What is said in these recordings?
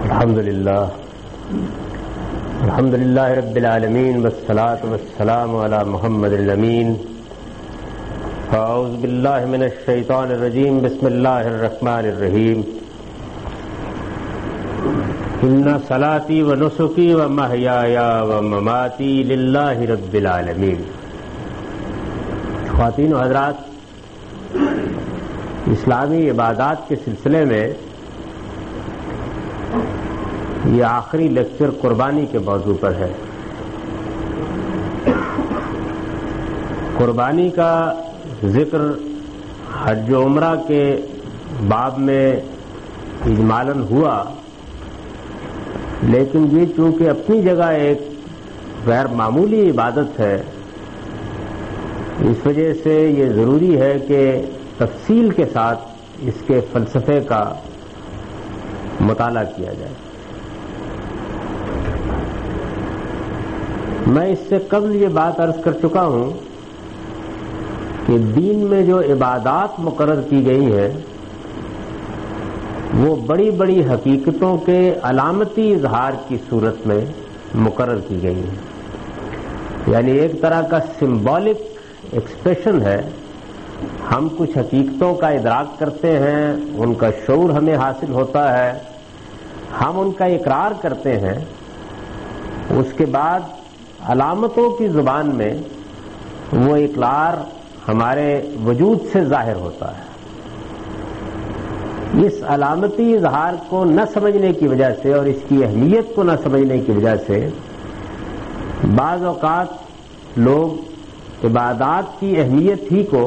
الحمد للہ رب العالمین والصلاة والسلام علی محمد الامین. اعوذ باللہ من الشیطان الرجیم. بسم اللہ الرحمن الرحیم. ان صلاتی و نسکی و محیای و مماتی للہ رب العالمین. خواتین و حضرات، اسلامی عبادات کے سلسلے میں یہ آخری لیکچر قربانی کے موضوع پر ہے. قربانی کا ذکر حج و عمرہ کے باب میں اجمالاً ہوا، لیکن یہ چونکہ اپنی جگہ ایک غیر معمولی عبادت ہے، اس وجہ سے یہ ضروری ہے کہ تفصیل کے ساتھ اس کے فلسفے کا مطالعہ کیا جائے. میں اس سے قبل یہ بات عرض کر چکا ہوں کہ دین میں جو عبادات مقرر کی گئی ہیں وہ بڑی بڑی حقیقتوں کے علامتی اظہار کی صورت میں مقرر کی گئی ہیں. یعنی ایک طرح کا سمبولک ایکسپریشن ہے. ہم کچھ حقیقتوں کا ادراک کرتے ہیں، ان کا شعور ہمیں حاصل ہوتا ہے، ہم ان کا اقرار کرتے ہیں، اس کے بعد علامتوں کی زبان میں وہ اقرار ہمارے وجود سے ظاہر ہوتا ہے. اس علامتی اظہار کو نہ سمجھنے کی وجہ سے اور اس کی اہمیت کو نہ سمجھنے کی وجہ سے بعض اوقات لوگ عبادات کی اہمیت ہی کو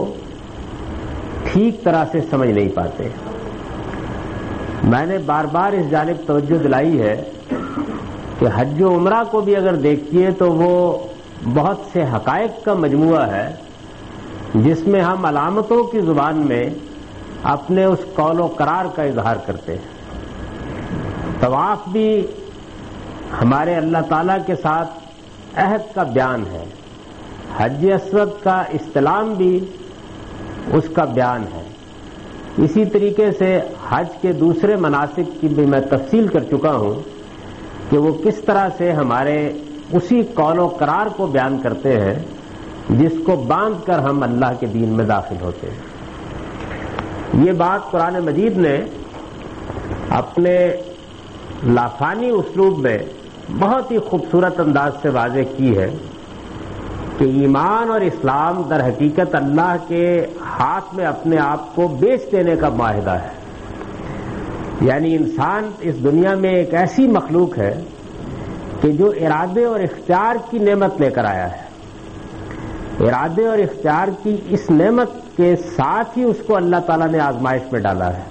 ٹھیک طرح سے سمجھ نہیں پاتے. میں نے بار بار اس جانب توجہ دلائی ہے کہ حج و عمرہ کو بھی اگر دیکھیے تو وہ بہت سے حقائق کا مجموعہ ہے جس میں ہم علامتوں کی زبان میں اپنے اس قول و قرار کا اظہار کرتے ہیں. طواف بھی ہمارے اللہ تعالیٰ کے ساتھ عہد کا بیان ہے، حج اسود کا استلام بھی اس کا بیان ہے. اسی طریقے سے حج کے دوسرے مناسک کی بھی میں تفصیل کر چکا ہوں کہ وہ کس طرح سے ہمارے اسی قول و قرار کو بیان کرتے ہیں جس کو باندھ کر ہم اللہ کے دین میں داخل ہوتے ہیں. یہ بات قرآن مجید نے اپنے لافانی اسلوب میں بہت ہی خوبصورت انداز سے واضح کی ہے کہ ایمان اور اسلام در حقیقت اللہ کے ہاتھ میں اپنے آپ کو بیچ دینے کا معاہدہ ہے. یعنی انسان اس دنیا میں ایک ایسی مخلوق ہے کہ جو ارادے اور اختیار کی نعمت لے کر آیا ہے. ارادے اور اختیار کی اس نعمت کے ساتھ ہی اس کو اللہ تعالیٰ نے آزمائش میں ڈالا ہے.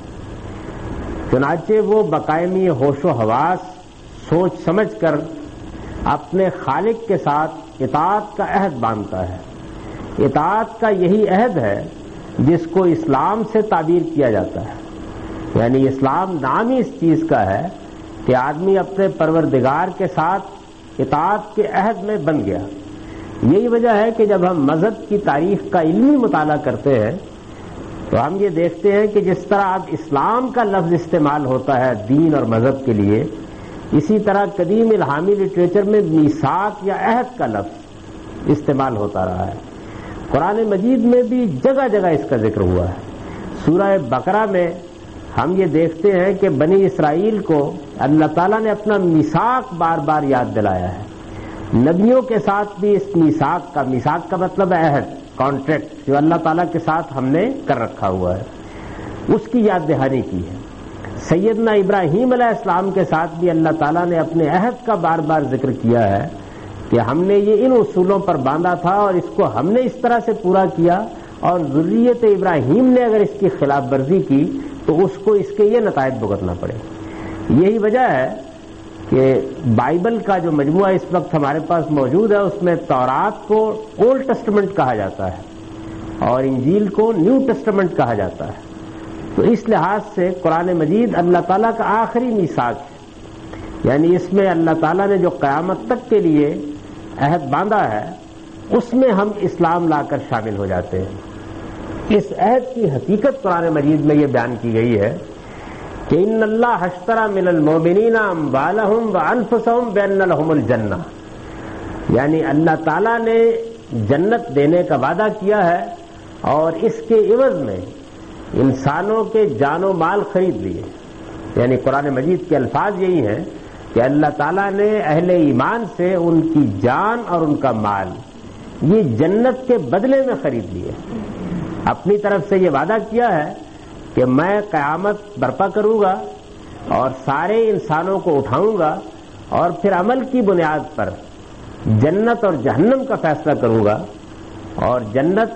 چنانچہ وہ بقائمی ہوش و حواس سوچ سمجھ کر اپنے خالق کے ساتھ اطاعت کا عہد باندھتا ہے. اطاعت کا یہی عہد ہے جس کو اسلام سے تعبیر کیا جاتا ہے. یعنی اسلام نام ہی اس چیز کا ہے کہ آدمی اپنے پروردگار کے ساتھ اطاعت کے عہد میں بن گیا. یہی وجہ ہے کہ جب ہم مذہب کی تاریخ کا علمی مطالعہ کرتے ہیں تو ہم یہ دیکھتے ہیں کہ جس طرح اب اسلام کا لفظ استعمال ہوتا ہے دین اور مذہب کے لیے، اسی طرح قدیم الہامی لٹریچر میں میثاق یا عہد کا لفظ استعمال ہوتا رہا ہے. قرآن مجید میں بھی جگہ جگہ اس کا ذکر ہوا ہے. سورہ بقرہ میں ہم یہ دیکھتے ہیں کہ بنی اسرائیل کو اللہ تعالیٰ نے اپنا میثاق بار بار یاد دلایا ہے. نبیوں کے ساتھ بھی اس میثاق کا مطلب ہے عہد، کانٹریکٹ، جو اللہ تعالیٰ کے ساتھ ہم نے کر رکھا ہوا ہے، اس کی یاد دہانی کی ہے. سیدنا ابراہیم علیہ السلام کے ساتھ بھی اللہ تعالیٰ نے اپنے عہد کا بار بار ذکر کیا ہے کہ ہم نے یہ ان اصولوں پر باندھا تھا اور اس کو ہم نے اس طرح سے پورا کیا، اور ذریت ابراہیم نے اگر اس کی خلاف ورزی کی تو اس کو اس کے یہ نتائج بھگتنا پڑے. یہی وجہ ہے کہ بائبل کا جو مجموعہ اس وقت ہمارے پاس موجود ہے اس میں تورات کو اولڈ ٹیسٹمنٹ کہا جاتا ہے اور انجیل کو نیو ٹیسٹمنٹ کہا جاتا ہے. تو اس لحاظ سے قرآن مجید اللہ تعالیٰ کا آخری میثاق ہے. یعنی اس میں اللہ تعالیٰ نے جو قیامت تک کے لیے عہد باندھا ہے اس میں ہم اسلام لا کر شامل ہو جاتے ہیں. اس عہد کی حقیقت قرآن مجید میں یہ بیان کی گئی ہے کہ ان اللہ اشتری من المؤمنین اموالہم وانفسہم بان لہم الجنہ، یعنی اللہ تعالیٰ نے جنت دینے کا وعدہ کیا ہے اور اس کے عوض میں انسانوں کے جان و مال خرید لیے. یعنی قرآن مجید کے الفاظ یہی ہیں کہ اللہ تعالیٰ نے اہل ایمان سے ان کی جان اور ان کا مال یہ جنت کے بدلے میں خرید لیے. اپنی طرف سے یہ وعدہ کیا ہے کہ میں قیامت برپا کروں گا اور سارے انسانوں کو اٹھاؤں گا اور پھر عمل کی بنیاد پر جنت اور جہنم کا فیصلہ کروں گا. اور جنت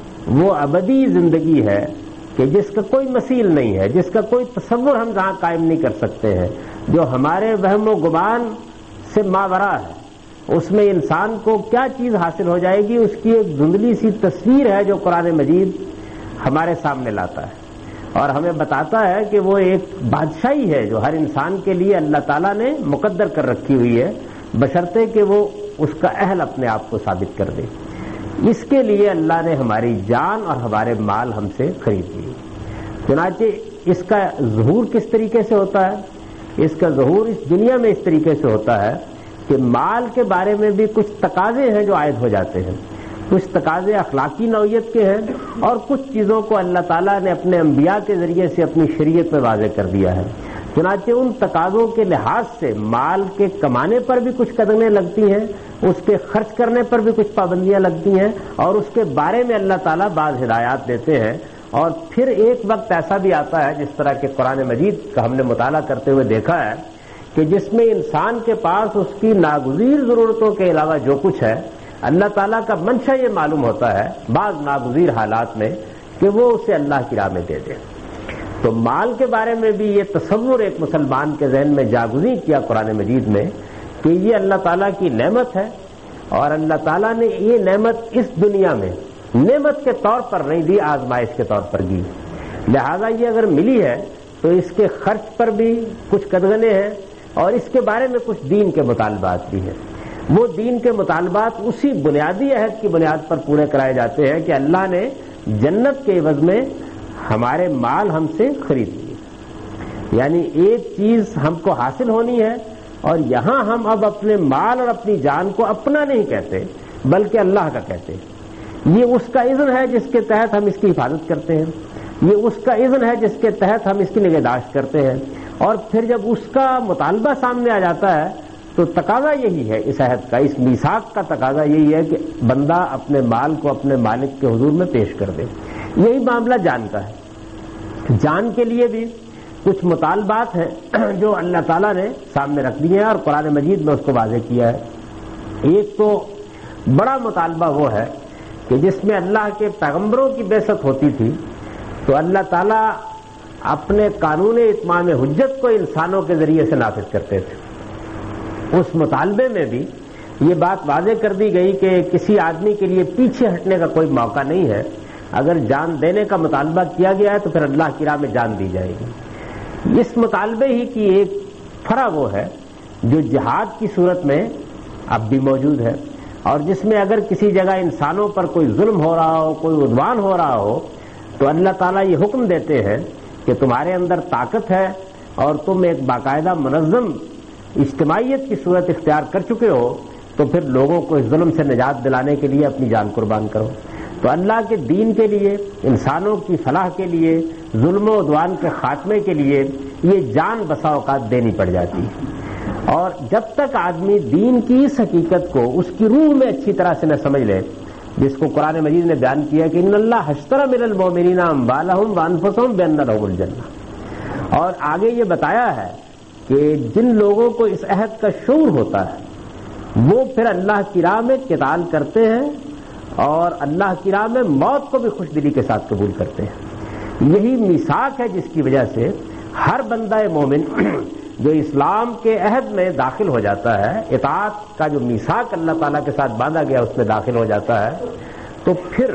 وہ ابدی زندگی ہے کہ جس کا کوئی مثیل نہیں ہے، جس کا کوئی تصور ہم جہاں قائم نہیں کر سکتے ہیں، جو ہمارے وہم و گمان سے ماورا ہے. اس میں انسان کو کیا چیز حاصل ہو جائے گی، اس کی ایک دھندلی سی تصویر ہے جو قرآن مجید ہمارے سامنے لاتا ہے اور ہمیں بتاتا ہے کہ وہ ایک بادشاہی ہے جو ہر انسان کے لیے اللہ تعالیٰ نے مقدر کر رکھی ہوئی ہے، بشرطے کہ وہ اس کا اہل اپنے آپ کو ثابت کر دے. اس کے لیے اللہ نے ہماری جان اور ہمارے مال ہم سے خرید لیے. چنانچہ اس کا ظہور کس طریقے سے ہوتا ہے؟ اس کا ظہور اس دنیا میں اس طریقے سے ہوتا ہے کہ مال کے بارے میں بھی کچھ تقاضے ہیں جو عائد ہو جاتے ہیں. کچھ تقاضے اخلاقی نوعیت کے ہیں اور کچھ چیزوں کو اللہ تعالیٰ نے اپنے انبیاء کے ذریعے سے اپنی شریعت میں واضح کر دیا ہے. چنانچہ ان تقاضوں کے لحاظ سے مال کے کمانے پر بھی کچھ قدمیں لگتی ہیں، اس کے خرچ کرنے پر بھی کچھ پابندیاں لگتی ہیں اور اس کے بارے میں اللہ تعالیٰ بعض ہدایات دیتے ہیں. اور پھر ایک وقت ایسا بھی آتا ہے، جس طرح کہ قرآن مجید کا ہم نے مطالعہ کرتے ہوئے دیکھا ہے، کہ جس میں انسان کے پاس اس کی ناگزیر ضرورتوں کے علاوہ جو کچھ ہے، اللہ تعالیٰ کا منشا یہ معلوم ہوتا ہے بعض ناگزیر حالات میں کہ وہ اسے اللہ کی راہ میں دے دے. تو مال کے بارے میں بھی یہ تصور ایک مسلمان کے ذہن میں جاگزیں کیا قرآن مجید میں کہ یہ اللہ تعالیٰ کی نعمت ہے اور اللہ تعالیٰ نے یہ نعمت اس دنیا میں نعمت کے طور پر نہیں دی، آزمائش کے طور پر دی. لہذا یہ اگر ملی ہے تو اس کے خرچ پر بھی کچھ قدغنے ہیں اور اس کے بارے میں کچھ دین کے مطالبات بھی ہیں. وہ دین کے مطالبات اسی بنیادی عہد کی بنیاد پر پورے کرائے جاتے ہیں کہ اللہ نے جنت کے عوض میں ہمارے مال ہم سے خرید لیے. یعنی ایک چیز ہم کو حاصل ہونی ہے اور یہاں ہم اب اپنے مال اور اپنی جان کو اپنا نہیں کہتے بلکہ اللہ کا کہتے ہیں. یہ اس کا اذن ہے جس کے تحت ہم اس کی حفاظت کرتے ہیں، یہ اس کا اذن ہے جس کے تحت ہم اس کی نگہداشت کرتے ہیں. اور پھر جب اس کا مطالبہ سامنے آ جاتا ہے تو تقاضا یہی ہے اس عہد کا، اس میثاق کا تقاضا یہی ہے کہ بندہ اپنے مال کو اپنے مالک کے حضور میں پیش کر دے. یہی معاملہ جان کا ہے. جان کے لیے بھی کچھ مطالبات ہیں جو اللہ تعالیٰ نے سامنے رکھ دیے ہیں اور قرآن مجید میں اس کو واضح کیا ہے. ایک تو بڑا مطالبہ وہ ہے کہ جس میں اللہ کے پیغمبروں کی بعثت ہوتی تھی تو اللہ تعالیٰ اپنے قانون اتمام حجت کو انسانوں کے ذریعے سے نافذ کرتے تھے. اس مطالبے میں بھی یہ بات واضح کر دی گئی کہ کسی آدمی کے لیے پیچھے ہٹنے کا کوئی موقع نہیں ہے. اگر جان دینے کا مطالبہ کیا گیا ہے تو پھر اللہ کی راہ میں جان دی جائے گی. اس مطالبے ہی کی ایک فرع وہ ہے جو جہاد کی صورت میں اب بھی موجود ہے اور جس میں اگر کسی جگہ انسانوں پر کوئی ظلم ہو رہا ہو، کوئی عدوان ہو رہا ہو تو اللہ تعالیٰ یہ حکم دیتے ہیں کہ تمہارے اندر طاقت ہے اور تم ایک باقاعدہ منظم اجتماعیت کی صورت اختیار کر چکے ہو تو پھر لوگوں کو اس ظلم سے نجات دلانے کے لیے اپنی جان قربان کرو. تو اللہ کے دین کے لیے، انسانوں کی فلاح کے لیے، ظلم و عدوان کے خاتمے کے لیے یہ جان بسا اوقات دینی پڑ جاتی ہے. اور جب تک آدمی دین کی اس حقیقت کو اس کی روح میں اچھی طرح سے نہ سمجھ لے، جس کو قرآن مجید نے بیان کیا کہ ان اللہ اشتری من المؤمنین اموالہم وانفسہم بان لہم الجنہ، اور آگے یہ بتایا ہے کہ جن لوگوں کو اس عہد کا شعور ہوتا ہے وہ پھر اللہ کی راہ میں قتال کرتے ہیں اور اللہ کی راہ میں موت کو بھی خوش دلی کے ساتھ قبول کرتے ہیں. یہی میثاق ہے جس کی وجہ سے ہر بندہ مومن جو اسلام کے عہد میں داخل ہو جاتا ہے، اطاعت کا جو میثاق اللہ تعالیٰ کے ساتھ باندھا گیا اس میں داخل ہو جاتا ہے، تو پھر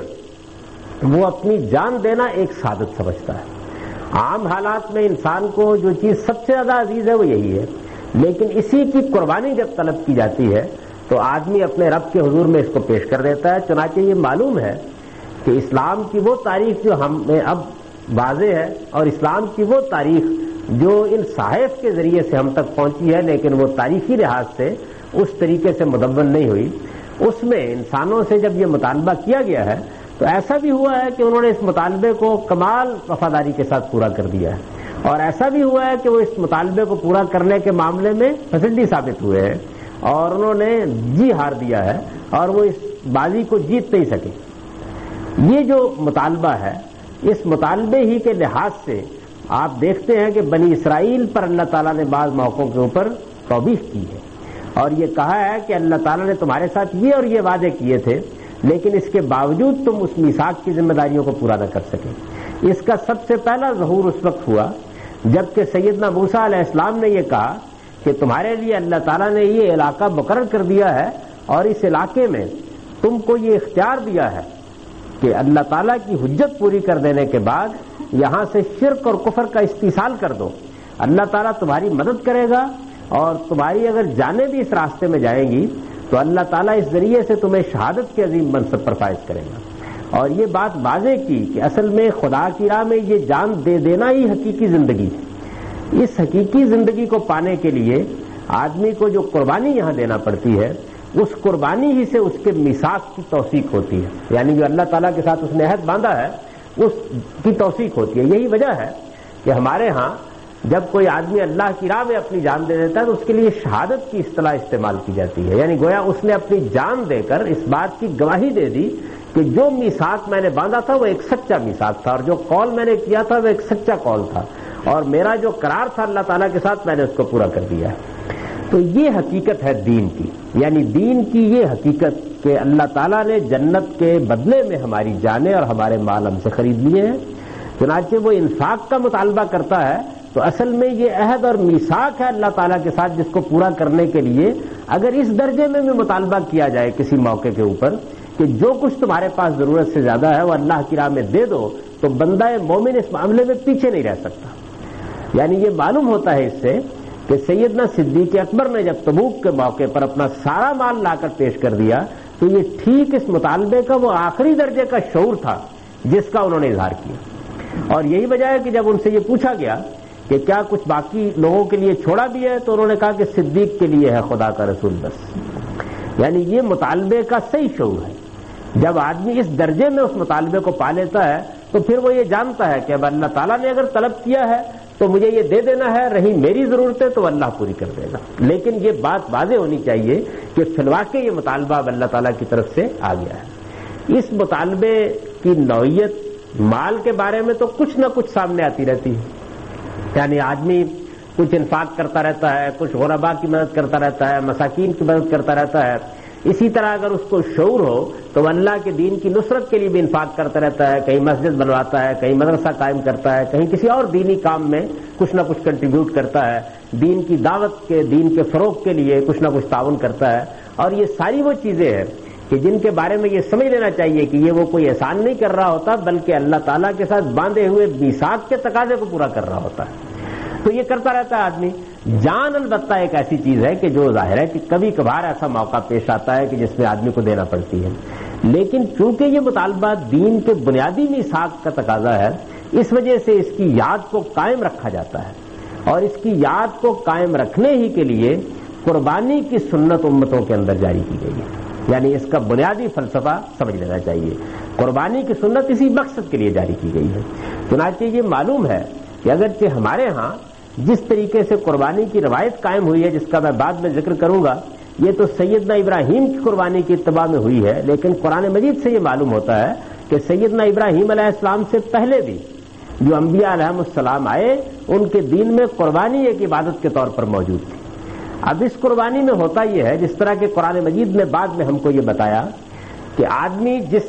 وہ اپنی جان دینا ایک سعادت سمجھتا ہے. عام حالات میں انسان کو جو چیز سب سے زیادہ عزیز ہے وہ یہی ہے، لیکن اسی کی قربانی جب طلب کی جاتی ہے تو آدمی اپنے رب کے حضور میں اس کو پیش کر دیتا ہے. چنانچہ یہ معلوم ہے کہ اسلام کی وہ تاریخ جو ہمیں اب واضح ہے اور اسلام کی وہ تاریخ جو ان صحائف کے ذریعے سے ہم تک پہنچی ہے لیکن وہ تاریخی لحاظ سے اس طریقے سے مدون نہیں ہوئی، اس میں انسانوں سے جب یہ مطالبہ کیا گیا ہے تو ایسا بھی ہوا ہے کہ انہوں نے اس مطالبے کو کمال وفاداری کے ساتھ پورا کر دیا ہے، اور ایسا بھی ہوا ہے کہ وہ اس مطالبے کو پورا کرنے کے معاملے میں فسلٹی ثابت ہوئے ہیں اور انہوں نے جی ہار دیا ہے اور وہ اس بازی کو جیت نہیں سکے۔ یہ جو مطالبہ ہے، اس مطالبے ہی کے لحاظ سے آپ دیکھتے ہیں کہ بنی اسرائیل پر اللہ تعالیٰ نے بعض موقعوں کے اوپر توبیخ کی ہے اور یہ کہا ہے کہ اللہ تعالیٰ نے تمہارے ساتھ یہ اور یہ وعدے کیے تھے لیکن اس کے باوجود تم اس میثاق کی ذمہ داریوں کو پورا نہ کر سکے۔ اس کا سب سے پہلا ظہور اس وقت ہوا جبکہ سیدنا موسیٰ علیہ السلام نے یہ کہا کہ تمہارے لیے اللہ تعالیٰ نے یہ علاقہ مقرر کر دیا ہے اور اس علاقے میں تم کو یہ اختیار دیا ہے کہ اللہ تعالیٰ کی حجت پوری کر دینے کے بعد یہاں سے شرک اور کفر کا استحصال کر دو، اللہ تعالیٰ تمہاری مدد کرے گا اور تمہاری اگر جانیں بھی اس راستے میں جائیں گی تو اللہ تعالیٰ اس ذریعے سے تمہیں شہادت کے عظیم منصب پر فائز کرے گا۔ اور یہ بات واضح کی کہ اصل میں خدا کی راہ میں یہ جان دے دینا ہی حقیقی زندگی ہے۔ اس حقیقی زندگی کو پانے کے لیے آدمی کو جو قربانی یہاں دینا پڑتی ہے اس قربانی ہی سے اس کے میثاق کی توثیق ہوتی ہے، یعنی جو اللہ تعالیٰ کے ساتھ اس نے عہد باندھا ہے اس کی توثیق ہوتی ہے۔ یہی وجہ ہے کہ ہمارے ہاں جب کوئی آدمی اللہ کی راہ میں اپنی جان دے دیتا ہے تو اس کے لیے شہادت کی اصطلاح استعمال کی جاتی ہے، یعنی گویا اس نے اپنی جان دے کر اس بات کی گواہی دے دی کہ جو میثاق میں نے باندھا تھا وہ ایک سچا میثاق تھا اور جو قول میں نے کیا تھا وہ ایک سچا قول تھا اور میرا جو قرار تھا اللہ تعالیٰ کے ساتھ میں نے اس کو پورا کر دیا ہے۔ تو یہ حقیقت ہے دین کی، یعنی دین کی یہ حقیقت کہ اللہ تعالیٰ نے جنت کے بدلے میں ہماری جانیں اور ہمارے مال ہم سے خرید لیے ہیں۔ چنانچہ وہ انفاق کا مطالبہ کرتا ہے تو اصل میں یہ عہد اور میثاق ہے اللہ تعالیٰ کے ساتھ جس کو پورا کرنے کے لیے اگر اس درجے میں بھی مطالبہ کیا جائے کسی موقع کے اوپر کہ جو کچھ تمہارے پاس ضرورت سے زیادہ ہے وہ اللہ کی راہ میں دے دو تو بندہ مومن اس معاملے میں پیچھے نہیں رہ سکتا۔ یعنی یہ معلوم ہوتا ہے اس سے کہ سیدنا صدیق اکبر نے جب تبوک کے موقع پر اپنا سارا مال لا کر پیش کر دیا تو یہ ٹھیک اس مطالبے کا وہ آخری درجے کا شعور تھا جس کا انہوں نے اظہار کیا، اور یہی وجہ ہے کہ جب ان سے یہ پوچھا گیا کہ کیا کچھ باقی لوگوں کے لیے چھوڑا بھی ہے تو انہوں نے کہا کہ صدیق کے لیے ہے خدا کا رسول بس۔ یعنی یہ مطالبے کا صحیح شعور ہے۔ جب آدمی اس درجے میں اس مطالبے کو پا لیتا ہے تو پھر وہ یہ جانتا ہے کہ اب اللہ تعالیٰ نے اگر طلب کیا ہے تو مجھے یہ دے دینا ہے، رہی میری ضرورتیں تو اللہ پوری کر دے گا۔ لیکن یہ بات واضح ہونی چاہیے کہ فی الواقع یہ مطالبہ اب اللہ تعالیٰ کی طرف سے آ گیا ہے۔ اس مطالبے کی نوعیت مال کے بارے میں تو کچھ نہ کچھ سامنے آتی رہتی ہے، یعنی آدمی کچھ انفاق کرتا رہتا ہے، کچھ غرباء کی مدد کرتا رہتا ہے، مساکین کی مدد کرتا رہتا ہے۔ اسی طرح اگر اس کو شعور ہو تو وہ اللہ کے دین کی نصرت کے لیے بھی انفاق کرتا رہتا ہے، کہیں مسجد بنواتا ہے، کہیں مدرسہ قائم کرتا ہے، کہیں کسی اور دینی کام میں کچھ نہ کچھ کنٹریبیوٹ کرتا ہے، دین کی دعوت کے دین کے فروغ کے لیے کچھ نہ کچھ تعاون کرتا ہے۔ اور یہ ساری وہ چیزیں ہیں کہ جن کے بارے میں یہ سمجھ لینا چاہیے کہ یہ وہ کوئی احسان نہیں کر رہا ہوتا بلکہ اللہ تعالیٰ کے ساتھ باندھے ہوئے میثاق کے تقاضے کو پورا کر رہا ہوتا ہے۔ تو یہ کرتا رہتا ہے آدمی۔ جان البتہ ایک ایسی چیز ہے کہ جو ظاہر ہے کہ کبھی کبھار ایسا موقع پیش آتا ہے کہ جس میں آدمی کو دینا پڑتی ہے، لیکن چونکہ یہ مطالبہ دین کے بنیادی میثاق کا تقاضا ہے اس وجہ سے اس کی یاد کو قائم رکھا جاتا ہے، اور اس کی یاد کو قائم رکھنے ہی کے لیے قربانی کی سنت امتوں کے اندر جاری کی گئی ہے۔ یعنی اس کا بنیادی فلسفہ سمجھ لینا چاہیے، قربانی کی سنت اسی مقصد کے لیے جاری کی گئی ہے۔ چنانچہ یہ معلوم ہے کہ اگرچہ ہمارے ہاں جس طریقے سے قربانی کی روایت قائم ہوئی ہے جس کا میں بعد میں ذکر کروں گا یہ تو سیدنا ابراہیم کی قربانی کی اتباع میں ہوئی ہے، لیکن قرآن مجید سے یہ معلوم ہوتا ہے کہ سیدنا ابراہیم علیہ السلام سے پہلے بھی جو انبیاء علیہم السلام آئے ان کے دین میں قربانی ایک عبادت کے طور پر موجود تھی۔ اب اس قربانی میں ہوتا یہ ہے جس طرح کہ قرآن مجید نے بعد میں ہم کو یہ بتایا کہ آدمی جس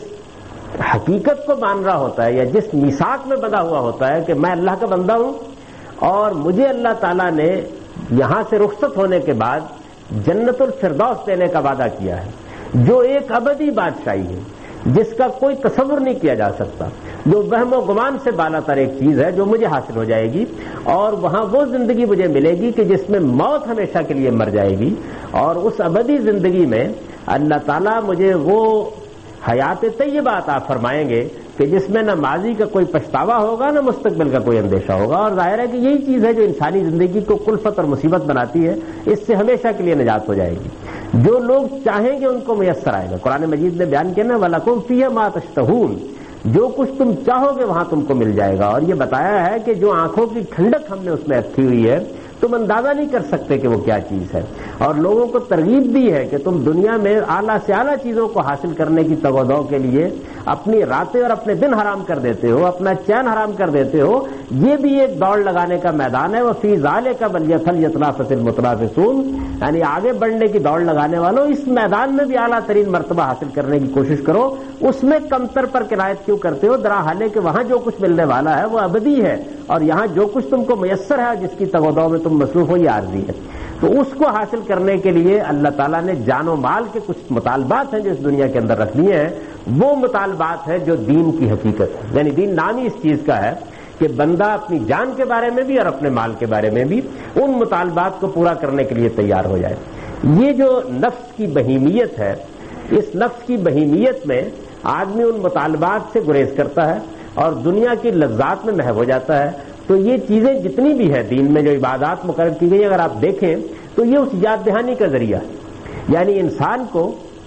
حقیقت کو مان رہا ہوتا ہے یا جس میثاق میں بندھا ہوا ہوتا ہے کہ میں اللہ کا بندہ ہوں اور مجھے اللہ تعالیٰ نے یہاں سے رخصت ہونے کے بعد جنت الفردوس دینے کا وعدہ کیا ہے جو ایک ابدی بادشاہی ہے جس کا کوئی تصور نہیں کیا جا سکتا، جو وہم و گمان سے بالا تر ایک چیز ہے جو مجھے حاصل ہو جائے گی، اور وہاں وہ زندگی مجھے ملے گی کہ جس میں موت ہمیشہ کے لیے مر جائے گی، اور اس ابدی زندگی میں اللہ تعالیٰ مجھے وہ حیات طیبہ عطا فرمائیں گے کہ جس میں نہ ماضی کا کوئی پچھتاوا ہوگا نہ مستقبل کا کوئی اندیشہ ہوگا، اور ظاہر ہے کہ یہی چیز ہے جو انسانی زندگی کو کلفت اور مصیبت بناتی ہے، اس سے ہمیشہ کے لیے نجات ہو جائے گی۔ جو لوگ چاہیں گے ان کو میسر آئے گا۔ قرآن مجید نے بیان کیا نا وَلَكُمْ فِيهَا مَا تَشْتَهُونَ، جو کچھ تم چاہو گے وہاں تم کو مل جائے گا، اور یہ بتایا ہے کہ جو آنکھوں کی ٹھنڈک ہم نے اس میں رکھی ہوئی ہے تم اندازہ نہیں کر سکتے کہ وہ کیا چیز ہے، اور لوگوں کو ترغیب دی ہے کہ تم دنیا میں اعلیٰ سے اعلیٰ چیزوں کو حاصل کرنے کی تگودو کے لیے اپنی راتیں اور اپنے دن حرام کر دیتے ہو، اپنا چین حرام کر دیتے ہو۔ یہ بھی ایک دوڑ لگانے کا میدان ہے، وفی ذالک فلیتنافس المتنافسون، یعنی آگے بڑھنے کی دوڑ لگانے والوں اس میدان میں بھی اعلیٰ ترین مرتبہ حاصل کرنے کی کوشش کرو، اس میں کمتر پر کنایت کیوں کرتے ہو، درا حالے کہ وہاں جو کچھ ملنے والا ہے وہ ابدی ہے، اور یہاں جو کچھ تم کو میسر ہے جس کی تگودو میں تم مصروف ہو یہ عارضی ہے۔ تو اس کو حاصل کرنے کے لیے اللہ تعالیٰ نے جان و مال کے کچھ مطالبات ہیں جو اس دنیا کے اندر رکھ لیے ہیں، وہ مطالبات ہے جو دین کی حقیقت ہے، یعنی دین نام ہی اس چیز کا ہے کہ بندہ اپنی جان کے بارے میں بھی اور اپنے مال کے بارے میں بھی ان مطالبات کو پورا کرنے کے لیے تیار ہو جائے۔ یہ جو نفس کی بہیمیت ہے، اس نفس کی بہیمیت میں آدمی ان مطالبات سے گریز کرتا ہے اور دنیا کی لذات میں محو ہو جاتا ہے۔ تو یہ چیزیں جتنی بھی ہے دین میں جو عبادات مقرر کی گئی، اگر آپ دیکھیں تو یہ اس یاد دہانی کا ذریعہ ہے، یعنی انسان کو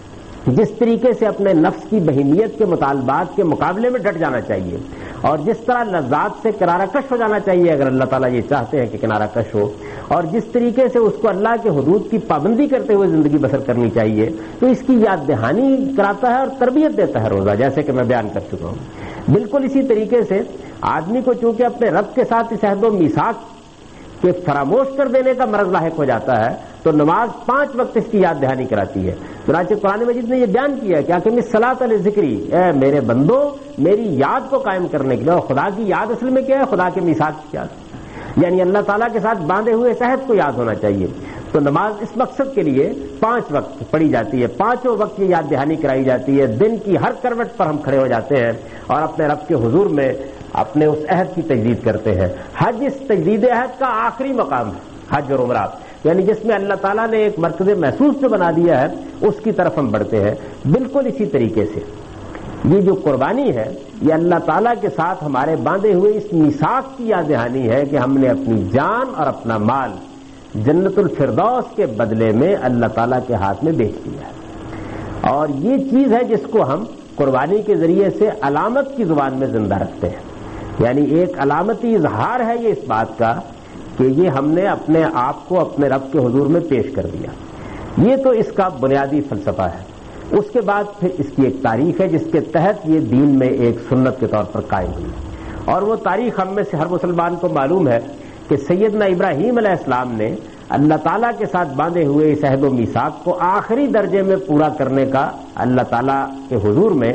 جس طریقے سے اپنے نفس کی بہیمیت کے مطالبات کے مقابلے میں ڈٹ جانا چاہیے، اور جس طرح لذات سے کنارہ کش ہو جانا چاہیے اگر اللہ تعالیٰ یہ چاہتے ہیں کہ کنارہ کش ہو، اور جس طریقے سے اس کو اللہ کے حدود کی پابندی کرتے ہوئے زندگی بسر کرنی چاہیے، تو اس کی یاد دہانی کراتا ہے اور تربیت دیتا ہے روزہ، جیسے کہ میں بیان کر چکا ہوں۔ بالکل اسی طریقے سے آدمی کو چونکہ اپنے رب کے ساتھ اس عہد و میثاق کے فراموش کر دینے کا مرض لاحق ہو جاتا ہے، تو نماز 5 وقت اس کی یاد دہانی کراتی ہے۔ چنانچہ قرآن مجید نے یہ بیان کیا ہے کہ اقم الصلاۃ لذکری، اے میرے بندو میری یاد کو قائم کرنے کے لیے، اور خدا کی یاد اصل میں کیا ہے؟ خدا کے میثاق کی یاد، یعنی اللہ تعالیٰ کے ساتھ باندھے ہوئے عہد کو یاد ہونا چاہیے۔ تو نماز اس مقصد کے لیے 5 وقت پڑھی جاتی ہے، 5 وقت کی یاد دہانی کرائی جاتی ہے۔ دن کی ہر کروٹ پر ہم کھڑے ہو جاتے ہیں اور اپنے رب کے حضور میں اپنے اس عہد کی تجدید کرتے ہیں۔ حج اس تجدید عہد کا آخری مقام ہے، حج اور عمرہ، یعنی جس میں اللہ تعالیٰ نے ایک مرکز محسوس جو بنا دیا ہے اس کی طرف ہم بڑھتے ہیں۔ بالکل اسی طریقے سے یہ جو قربانی ہے یہ اللہ تعالیٰ کے ساتھ ہمارے باندھے ہوئے اس میثاق کی یاد دہانی ہے کہ ہم نے اپنی جان اور اپنا مال جنت الفردوس کے بدلے میں اللہ تعالیٰ کے ہاتھ میں بیچ دیا ہے، اور یہ چیز ہے جس کو ہم قربانی کے ذریعے سے علامت کی زبان میں زندہ رکھتے ہیں، یعنی ایک علامتی اظہار ہے یہ اس بات کا کہ یہ ہم نے اپنے آپ کو اپنے رب کے حضور میں پیش کر دیا۔ یہ تو اس کا بنیادی فلسفہ ہے۔ اس کے بعد پھر اس کی ایک تاریخ ہے جس کے تحت یہ دین میں ایک سنت کے طور پر قائم ہوئی، اور وہ تاریخ ہم میں سے ہر مسلمان کو معلوم ہے کہ سیدنا ابراہیم علیہ السلام نے اللہ تعالیٰ کے ساتھ باندھے ہوئے اس عہد و میثاق کو آخری درجے میں پورا کرنے کا اللہ تعالیٰ کے حضور میں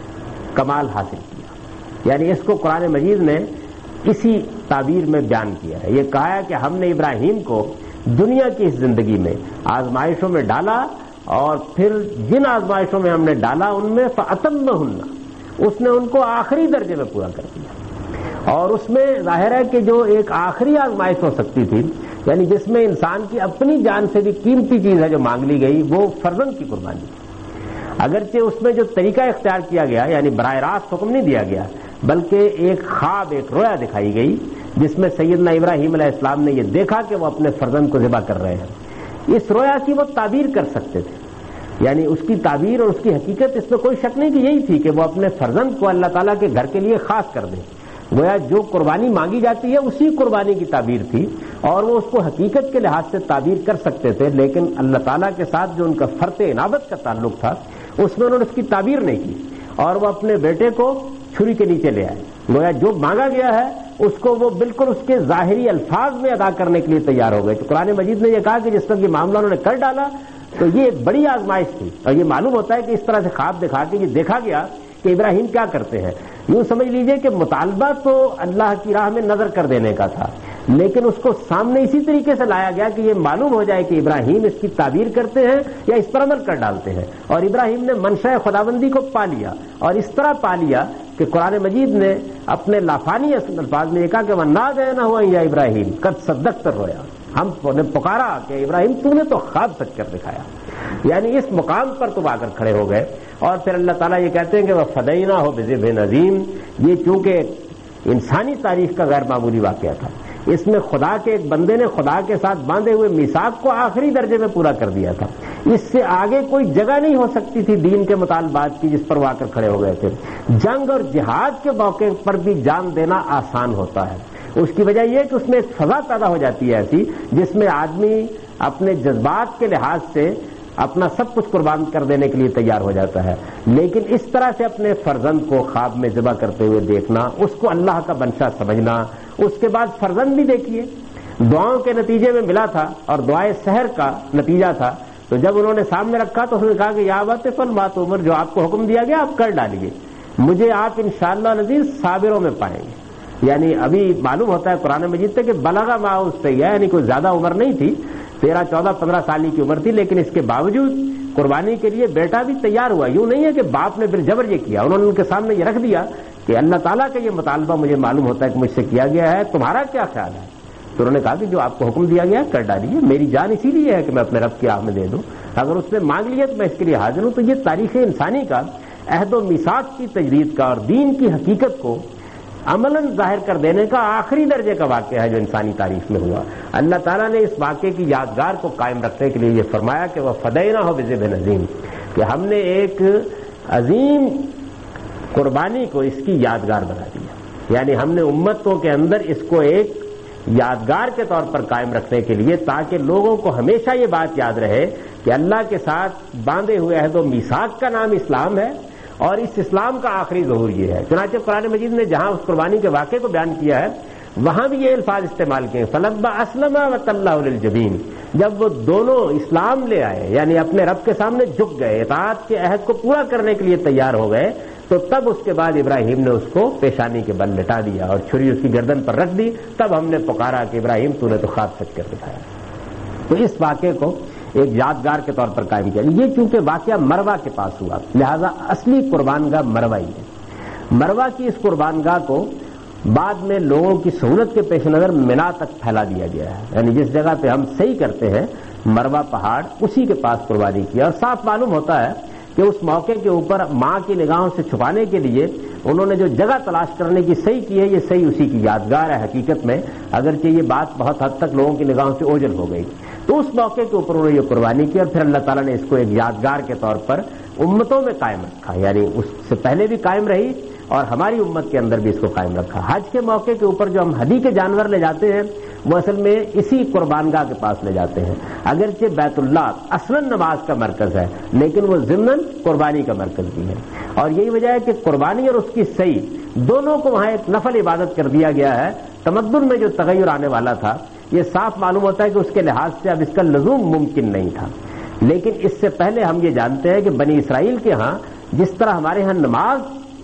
کمال حاصل کیا، یعنی اس کو قرآن مجید نے اسی تعبیر میں بیان کیا ہے۔ یہ کہا ہے کہ ہم نے ابراہیم کو دنیا کی اس زندگی میں آزمائشوں میں ڈالا، اور پھر جن آزمائشوں میں ہم نے ڈالا ان میں فَأَتَمَّهُنَّ، اس نے ان کو آخری درجے میں پورا کر دیا، اور اس میں ظاہر ہے کہ جو ایک آخری آزمائش ہو سکتی تھی، یعنی جس میں انسان کی اپنی جان سے بھی قیمتی چیز ہے جو مانگ لی گئی، وہ فرزند کی قربانی تھی۔ اگرچہ اس میں جو طریقہ اختیار کیا گیا یعنی براہ راست حکم نہیں دیا گیا، بلکہ ایک خواب، ایک رویا دکھائی گئی جس میں سیدنا ابراہیم علیہ السلام نے یہ دیکھا کہ وہ اپنے فرزند کو ذبح کر رہے ہیں۔ اس رویا کی وہ تعبیر کر سکتے تھے، یعنی اس کی تعبیر اور اس کی حقیقت اس میں کوئی شک نہیں کہ یہی تھی کہ وہ اپنے فرزند کو اللہ تعالیٰ کے گھر کے لیے خاص کر دیں۔ گویا جو قربانی مانگی جاتی ہے اسی قربانی کی تعبیر تھی، اور وہ اس کو حقیقت کے لحاظ سے تعبیر کر سکتے تھے، لیکن اللہ تعالیٰ کے ساتھ جو ان کا فرط انابت کا تعلق تھا اس میں انہوں نے اس کی تعبیر نہیں کی، اور وہ اپنے بیٹے کو چھری کے نیچے لے آئے۔ گویا جو مانگا گیا ہے اس کو وہ بالکل اس کے ظاہری الفاظ میں ادا کرنے کے لیے تیار ہو گئے۔ تو قرآن مجید نے یہ کہا کہ جس طرح یہ معاملہ انہوں نے کر ڈالا تو یہ ایک بڑی آزمائش تھی، اور یہ معلوم ہوتا ہے کہ اس طرح سے خواب دکھا کے یہ دیکھا گیا کہ ابراہیم کیا کرتے ہیں۔ یوں سمجھ لیجئے کہ مطالبہ تو اللہ کی راہ میں نظر کر دینے کا تھا، لیکن اس کو سامنے اسی طریقے سے لایا گیا کہ یہ معلوم ہو جائے کہ ابراہیم اس کی تعبیر کرتے ہیں یا اس پر عمل کر ڈالتے ہیں، اور ابراہیم نے منشاء خداوندی کو پا لیا، اور اس طرح پا لیا کہ قرآن مجید نے اپنے لافانی الفاظ میں یہ کہا کہ وَنَادَيْنَاهُ أَن يَا إِبْرَاهِيمُ قَدْ صَدَّقْتَ الرُّؤْيَا، ہم نے پکارا کہ ابراہیم تو نے تو خواب سچ کر دکھایا۔ یعنی اس مقام پر تم آ کر کھڑے ہو گئے. اور پھر اللہ تعالیٰ یہ کہتے ہیں کہ وَفَدَيْنَاهُ بِذِبْحٍ عَظِيمٍ. یہ چونکہ انسانی تاریخ کا غیر معمولی واقعہ تھا، اس میں خدا کے ایک بندے نے خدا کے ساتھ باندھے ہوئے میثاق کو آخری درجے میں پورا کر دیا تھا. اس سے آگے کوئی جگہ نہیں ہو سکتی تھی دین کے مطالبات کی جس پر وہ آ کر کھڑے ہو گئے تھے. جنگ اور جہاد کے موقع پر بھی جان دینا آسان ہوتا ہے. اس کی وجہ یہ کہ اس میں ایک فضا پیدا ہو جاتی ہے ایسی جس میں آدمی اپنے جذبات کے لحاظ سے اپنا سب کچھ قربان کر دینے کے لیے تیار ہو جاتا ہے. لیکن اس طرح سے اپنے فرزند کو خواب میں ذبح کرتے ہوئے دیکھنا، اس کو اللہ کا بنشا سمجھنا، اس کے بعد فرزند بھی دیکھیے دعاؤں کے نتیجے میں ملا تھا اور دعائے سحر کا نتیجہ تھا. تو جب انہوں نے سامنے رکھا تو انہوں نے کہا کہ یا ابت افعل ما تؤمر، جو آپ کو حکم دیا گیا آپ کر ڈالیے، مجھے آپ انشاءاللہ العزیز صابروں میں پائیں گے. یعنی ابھی معلوم ہوتا ہے قرآن مجید سے کہ بلغ معه السعی، یعنی کوئی زیادہ عمر نہیں تھی، 13 14 15 سال کی عمر تھی، لیکن اس کے باوجود قربانی کے لیے بیٹا بھی تیار ہوا. یوں نہیں ہے کہ باپ نے بالجبر یہ کیا، انہوں نے ان کے سامنے یہ رکھ دیا کہ اللہ تعالیٰ کا یہ مطالبہ مجھے معلوم ہوتا ہے کہ مجھ سے کیا گیا ہے، تمہارا کیا خیال ہے؟ تو انہوں نے کہا کہ جو آپ کو حکم دیا گیا کر ڈالیے، میری جان اسی لیے ہے کہ میں اپنے رب کی راہ میں دے دوں، اگر اس نے مانگ لیا تو میں اس کے لیے حاضر ہوں. تو یہ تاریخ انسانی کا عہد و میثاق کی تجدید کا اور دین کی حقیقت کو عملاً ظاہر کر دینے کا آخری درجے کا واقعہ ہے جو انسانی تاریخ میں ہوا. اللہ تعالیٰ نے اس واقعے کی یادگار کو قائم رکھنے کے لیے یہ فرمایا کہ وَفَدَيْنَاهُ بِذِبْحٍ عَظِيمٍ، کہ ہم نے ایک عظیم قربانی کو اس کی یادگار بنا دیا. یعنی ہم نے امتوں کے اندر اس کو ایک یادگار کے طور پر قائم رکھنے کے لیے، تاکہ لوگوں کو ہمیشہ یہ بات یاد رہے کہ اللہ کے ساتھ باندھے ہوئے عہد و میثاق کا نام اسلام ہے اور اس اسلام کا آخری ظہور یہ ہے. چنانچہ قرآن مجید نے جہاں اس قربانی کے واقعے کو بیان کیا ہے وہاں بھی یہ الفاظ استعمال کیے فَلَمَّا أَسْلَمَا وَتَلَّهُ لِلْجَبِينِ. جب وہ دونوں اسلام لے آئے یعنی اپنے رب کے سامنے جھک گئے، اطاعت کے عہد کو پورا کرنے کے لیے تیار ہو گئے، تو تب اس کے بعد ابراہیم نے اس کو پیشانی کے بل لٹا دیا اور چھری اس کی گردن پر رکھ دی. تب ہم نے پکارا کہ ابراہیم تو نے تو خواب سچ کر دکھایا. تو اس واقعے کو ایک یادگار کے طور پر قائم کیا. یہ چونکہ واقعہ مروا کے پاس ہوا لہذا اصلی قربانگاہ مروا ہی ہے. مروا کی اس قربانگاہ کو بعد میں لوگوں کی سہولت کے پیش نظر منا تک پھیلا دیا گیا ہے. یعنی جس جگہ پہ ہم صحیح کرتے ہیں مروا پہاڑ اسی کے پاس قربانی کیا. اور صاف معلوم ہوتا ہے کہ اس موقع کے اوپر ماں کی نگاہوں سے چھپانے کے لیے انہوں نے جو جگہ تلاش کرنے کی صحیح کی ہے یہ صحیح اسی کی یادگار ہے حقیقت میں، اگرچہ یہ بات بہت حد تک لوگوں کی نگاہوں سے اوجھل ہو گئی. تو اس موقع کے اوپر انہوں نے یہ قربانی کی اور پھر اللہ تعالیٰ نے اس کو ایک یادگار کے طور پر امتوں میں قائم رکھا. یعنی اس سے پہلے بھی قائم رہی اور ہماری امت کے اندر بھی اس کو قائم رکھا. حج کے موقع کے اوپر جو ہم ہدی کے جانور لے جاتے ہیں وہ اصل میں اسی قربانگاہ کے پاس لے جاتے ہیں. اگرچہ بیت اللہ اصلاً نماز کا مرکز ہے لیکن وہ ضمناً قربانی کا مرکز بھی ہے. اور یہی وجہ ہے کہ قربانی اور اس کی صحیح دونوں کو وہاں ایک نفل عبادت کر دیا گیا ہے. تمدن میں جو تغیر آنے والا تھا یہ صاف معلوم ہوتا ہے کہ اس کے لحاظ سے اب اس کا لزوم ممکن نہیں تھا. لیکن اس سے پہلے ہم یہ جانتے ہیں کہ بنی اسرائیل کے ہاں جس طرح ہمارے ہاں نماز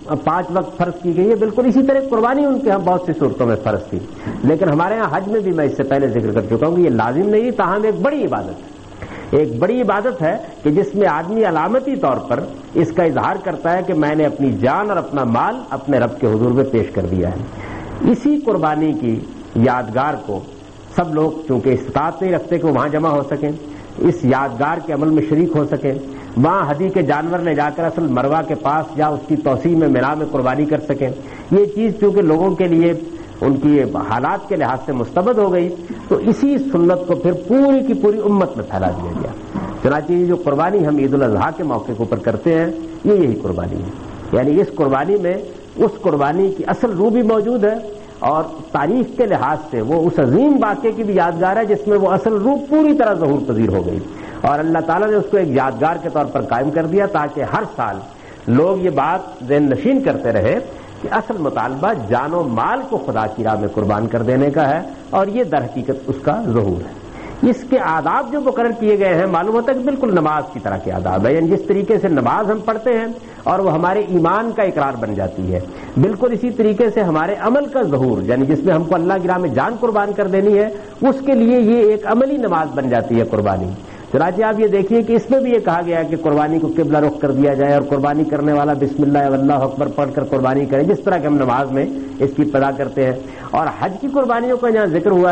5 وقت فرض کی گئی ہے بالکل اسی طرح قربانی ان کے ہاں بہت سی صورتوں میں فرض تھی. لیکن ہمارے ہاں حج میں بھی میں اس سے پہلے ذکر کر چکا ہوں کہ یہ لازم نہیں، تاہم ایک بڑی عبادت ہے. ایک بڑی عبادت ہے کہ جس میں آدمی علامتی طور پر اس کا اظہار کرتا ہے کہ میں نے اپنی جان اور اپنا مال اپنے رب کے حضور میں پیش کر دیا ہے. اسی قربانی کی یادگار کو سب لوگ چونکہ استطاعت نہیں رکھتے کہ وہ وہاں جمع ہو سکیں، اس یادگار کے عمل میں شریک ہو سکیں، وہاں ہدی کے جانور لے جا کر اصل مروا کے پاس یا اس کی توسیع میں مینا میں قربانی کر سکیں. یہ چیز چونکہ لوگوں کے لیے ان کی حالات کے لحاظ سے مستبد ہو گئی تو اسی سنت کو پھر پوری کی پوری امت میں پھیلا دیا گیا. چنانچہ یہ جو قربانی ہم عید الاضحیٰ کے موقع کے اوپر کرتے ہیں یہ یہی قربانی ہے. یعنی اس قربانی میں اس قربانی کی اصل روح بھی موجود ہے اور تاریخ کے لحاظ سے وہ اس عظیم واقعے کی بھی یادگار ہے جس میں وہ اصل روح پوری طرح ظہور پذیر ہو گئی. اور اللہ تعالیٰ نے اس کو ایک یادگار کے طور پر قائم کر دیا تاکہ ہر سال لوگ یہ بات ذہن نشین کرتے رہے کہ اصل مطالبہ جان و مال کو خدا کی راہ میں قربان کر دینے کا ہے اور یہ در حقیقت اس کا ظہور ہے. اس کے آداب جو مقرر کیے گئے ہیں معلوم ہوتا ہے کہ بالکل نماز کی طرح کے آداب ہے. یعنی جس طریقے سے نماز ہم پڑھتے ہیں اور وہ ہمارے ایمان کا اقرار بن جاتی ہے، بالکل اسی طریقے سے ہمارے عمل کا ظہور یعنی جس میں ہم کو اللہ کی راہ میں جان قربان کر دینی ہے اس کے لیے یہ ایک عملی نماز بن جاتی ہے قربانی. چنانچہ آپ یہ دیکھیے کہ اس میں بھی یہ کہا گیا ہے کہ قربانی کو قبلہ رخ کر دیا جائے اور قربانی کرنے والا بسم اللہ واللہ اکبر پڑھ کر قربانی کرے جس طرح کہ ہم نماز میں اس کی ابتدا کرتے ہیں. اور حج کی قربانیوں کا جہاں ذکر ہوا ہے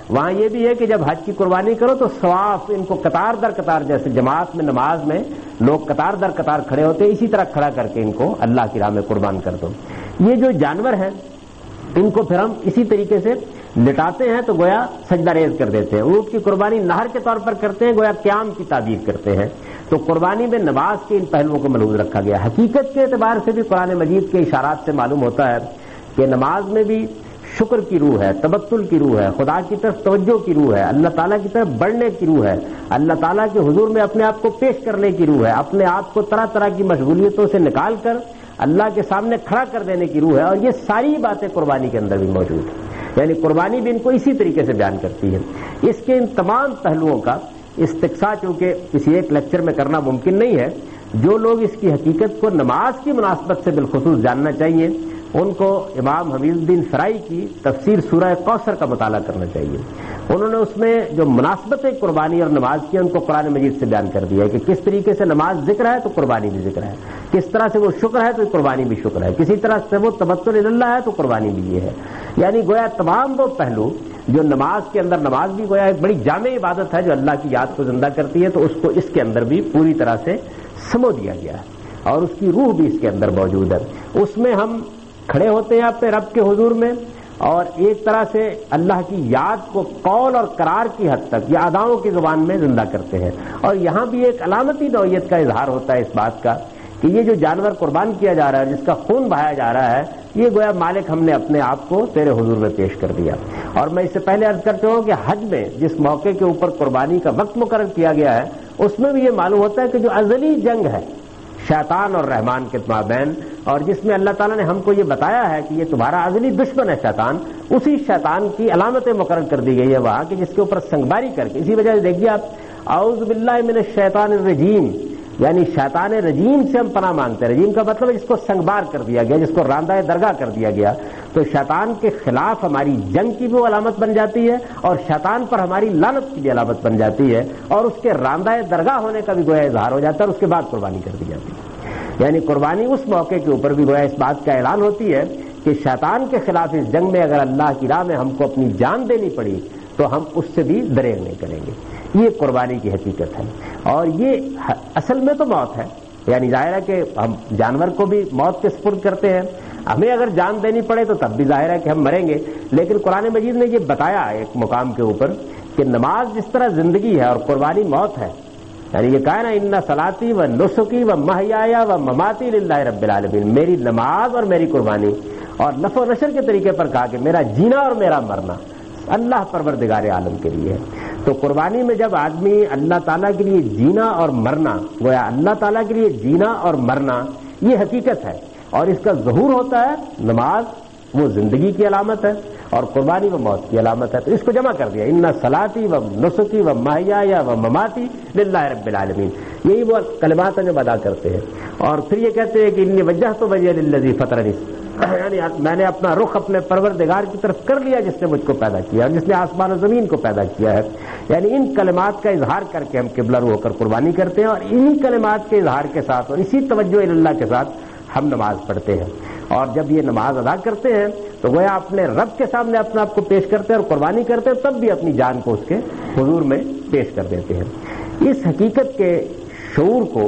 وہاں یہ بھی ہے کہ جب حج کی قربانی کرو تو صواف ان کو قطار در قطار، جیسے جماعت میں نماز میں لوگ قطار در قطار کھڑے ہوتے ہیں، اسی طرح کھڑا کر کے ان کو اللہ کی راہ میں قربان کر دو۔ یہ جو جانور ہیں ان کو پھر ہم اسی طریقے سے لٹاتے ہیں تو گویا سجدہ ریز کر دیتے ہیں۔ اونٹ کی قربانی نہر کے طور پر کرتے ہیں، گویا قیام کی تعبیر کرتے ہیں۔ تو قربانی میں نماز کے ان پہلوؤں کو ملحوظ رکھا گیا۔ حقیقت کے اعتبار سے بھی قرآن مجید کے اشارات سے معلوم ہوتا ہے کہ نماز میں بھی شکر کی روح ہے، تبتل کی روح ہے، خدا کی طرف توجہ کی روح ہے، اللہ تعالیٰ کی طرف بڑھنے کی روح ہے، اللہ تعالیٰ کے حضور میں اپنے آپ کو پیش کرنے کی روح ہے، اپنے آپ کو طرح طرح کی مشغولیتوں سے نکال کر اللہ کے سامنے کھڑا کر دینے کی روح ہے، اور یہ ساری باتیں قربانی کے اندر بھی موجود ہیں۔ یعنی قربانی بھی ان کو اسی طریقے سے بیان کرتی ہے۔ اس کے ان تمام پہلوؤں کا استقصاء چونکہ کسی ایک لیکچر میں کرنا ممکن نہیں ہے، جو لوگ اس کی حقیقت کو نماز کی مناسبت سے بالخصوص جاننا چاہیے ان کو امام حمید الدین فرائی کی تفسیر سورہ کوثر کا مطالعہ کرنا چاہیے۔ انہوں نے اس میں جو مناسبت قربانی اور نماز کی ان کو قرآن مجید سے بیان کر دیا ہے کہ کس طریقے سے نماز ذکر ہے تو قربانی بھی ذکر ہے، کس طرح سے وہ شکر ہے تو قربانی بھی شکر ہے، کسی طرح سے وہ تبتل اللہ ہے تو قربانی بھی یہ ہے۔ یعنی گویا تمام وہ پہلو جو نماز کے اندر، نماز بھی گویا ایک بڑی جامع عبادت ہے جو اللہ کی یاد کو زندہ کرتی ہے، تو اس کو اس کے اندر بھی پوری طرح سے سمو دیا گیا ہے اور اس کی روح بھی اس کے اندر موجود ہے۔ اس میں ہم کھڑے ہوتے ہیں اپنے رب کے حضور میں اور ایک طرح سے اللہ کی یاد کو قول اور قرار کی حد تک یا اداؤں کی زبان میں زندہ کرتے ہیں۔ اور یہاں بھی ایک علامتی نوعیت کا اظہار ہوتا ہے اس بات کا کہ یہ جو جانور قربان کیا جا رہا ہے، جس کا خون بہایا جا رہا ہے، یہ گویا مالک ہم نے اپنے آپ کو تیرے حضور میں پیش کر دیا۔ اور میں اس سے پہلے عرض کر چکا ہوں کہ حج میں جس موقع کے اوپر قربانی کا وقت مقرر کیا گیا ہے اس میں بھی یہ معلوم ہوتا ہے کہ جو ازلی جنگ ہے شیطان اور رحمان کے مابین، اور جس میں اللہ تعالیٰ نے ہم کو یہ بتایا ہے کہ یہ تمہارا ازلی دشمن ہے شیطان، اسی شیطان کی علامتیں مقرر کر دی گئی ہے وہاں کہ جس کے اوپر سنگباری کر کے، اسی وجہ سے دیکھیے آپ اعوذ باللہ من الشیطان الرجیم، یعنی شیطان رجیم سے ہم پناہ مانگتے ہیں۔ رجیم کا مطلب ہے جس کو سنگبار کر دیا گیا، جس کو راندہ درگاہ کر دیا گیا۔ تو شیطان کے خلاف ہماری جنگ کی بھی علامت بن جاتی ہے اور شیطان پر ہماری لعنت کی بھی علامت بن جاتی ہے، اور اس کے راندہ درگاہ ہونے کا بھی گویا اظہار ہو جاتا ہے، اور اس کے بعد قربانی کر دی جاتی ہے۔ یعنی قربانی اس موقع کے اوپر بھی گویا اس بات کا اعلان ہوتی ہے کہ شیطان کے خلاف اس جنگ میں اگر اللہ کی راہ میں ہم کو اپنی جان دینی پڑی تو ہم اس سے بھی دریغ نہیں کریں گے۔ یہ قربانی کی حقیقت ہے، اور یہ اصل میں تو موت ہے۔ یعنی ظاہر ہے کہ ہم جانور کو بھی موت کے سپرد کرتے ہیں، ہمیں اگر جان دینی پڑے تو تب بھی ظاہر ہے کہ ہم مریں گے، لیکن قرآن مجید نے یہ بتایا ایک مقام کے اوپر کہ نماز جس طرح زندگی ہے اور قربانی موت ہے۔ یعنی یہ کہا نا ان صلاتی و نسکی و محیایا و مماتی للہ رب العالمین، میری نماز اور میری قربانی، اور نفع و نشر کے طریقے پر کہا کہ میرا جینا اور میرا مرنا اللہ پروردگار عالم کے لیے ہے۔ تو قربانی میں جب آدمی اللہ تعالیٰ کے لیے جینا اور مرنا، گویا اللہ تعالیٰ کے لیے جینا اور مرنا یہ حقیقت ہے، اور اس کا ظہور ہوتا ہے نماز وہ زندگی کی علامت ہے اور قربانی وہ موت کی علامت ہے۔ تو اس کو جمع کر دیا ان صلاتی و نسکی و محیایا و مماتی للہ رب العالمین، یہی وہ کلمات ہیں جو ادا کرتے ہیں۔ اور پھر یہ کہتے ہیں کہ انی وجہت وجہی للذی فطرنی، یعنی میں نے اپنا رخ اپنے پروردگار کی طرف کر لیا جس نے مجھ کو پیدا کیا اور جس نے آسمان و زمین کو پیدا کیا ہے۔ یعنی ان کلمات کا اظہار کر کے ہم قبلہ رو ہو کر قربانی کرتے ہیں، اور انہی کلمات کے اظہار کے ساتھ اور اسی توجہ اللہ کے ساتھ ہم نماز پڑھتے ہیں۔ اور جب یہ نماز ادا کرتے ہیں تو گویا اپنے رب کے سامنے اپنے آپ کو پیش کرتے ہیں اور قربانی کرتے ہیں، تب بھی اپنی جان کو اس کے حضور میں پیش کر دیتے ہیں۔ اس حقیقت کے شعور کو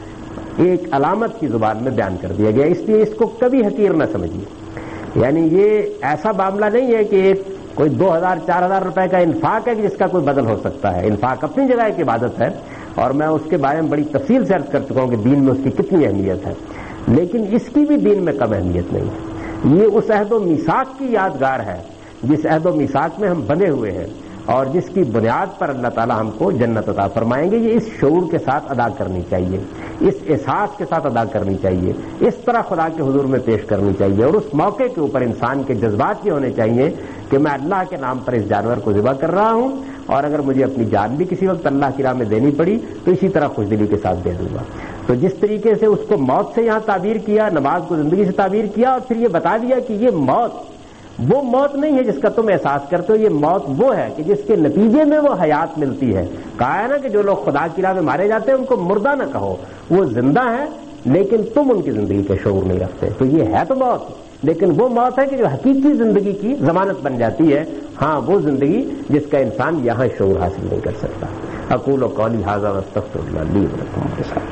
ایک علامت کی زبان میں بیان کر دیا گیا، اس لیے اس کو کبھی حقیر نہ سمجھیے۔ یعنی یہ ایسا معاملہ نہیں ہے کہ ایک کوئی 2000-4000 روپے کا انفاق ہے کہ جس کا کوئی بدل ہو سکتا ہے۔ انفاق اپنی جگہ ایک عبادت ہے، اور میں اس کے بارے میں بڑی تفصیل سے عرض کر چکا ہوں کہ دین میں اس کی کتنی اہمیت ہے، لیکن اس کی بھی دین میں کم اہمیت نہیں ہے۔ یہ اس عہد و میثاق کی یادگار ہے جس عہد و میثاق میں ہم بندھے ہوئے ہیں اور جس کی بنیاد پر اللہ تعالیٰ ہم کو جنت عطا فرمائیں گے۔ یہ اس شعور کے ساتھ ادا کرنی چاہیے، اس احساس کے ساتھ ادا کرنی چاہیے، اس طرح خدا کے حضور میں پیش کرنی چاہیے، اور اس موقع کے اوپر انسان کے جذبات یہ ہونے چاہیے کہ میں اللہ کے نام پر اس جانور کو ذبح کر رہا ہوں، اور اگر مجھے اپنی جان بھی کسی وقت اللہ کی راہ میں دینی پڑی تو اسی طرح خوش دلی کے ساتھ دے دوں گا۔ تو جس طریقے سے اس کو موت سے یہاں تعبیر کیا، نماز کو زندگی سے تعبیر کیا، اور پھر یہ بتا دیا کہ یہ موت وہ موت نہیں ہے جس کا تم احساس کرتے ہو، یہ موت وہ ہے کہ جس کے نتیجے میں وہ حیات ملتی ہے۔ کہا ہے نا کہ جو لوگ خدا کی راہ میں مارے جاتے ہیں ان کو مردہ نہ کہو، وہ زندہ ہیں لیکن تم ان کی زندگی کا شعور نہیں رکھتے۔ تو یہ ہے تو موت، لیکن وہ موت ہے کہ جو حقیقی زندگی کی ضمانت بن جاتی ہے، ہاں وہ زندگی جس کا انسان یہاں شعور حاصل نہیں کر سکتا۔ اقول قولی ھذا واستغفر اللہ لی ولکم۔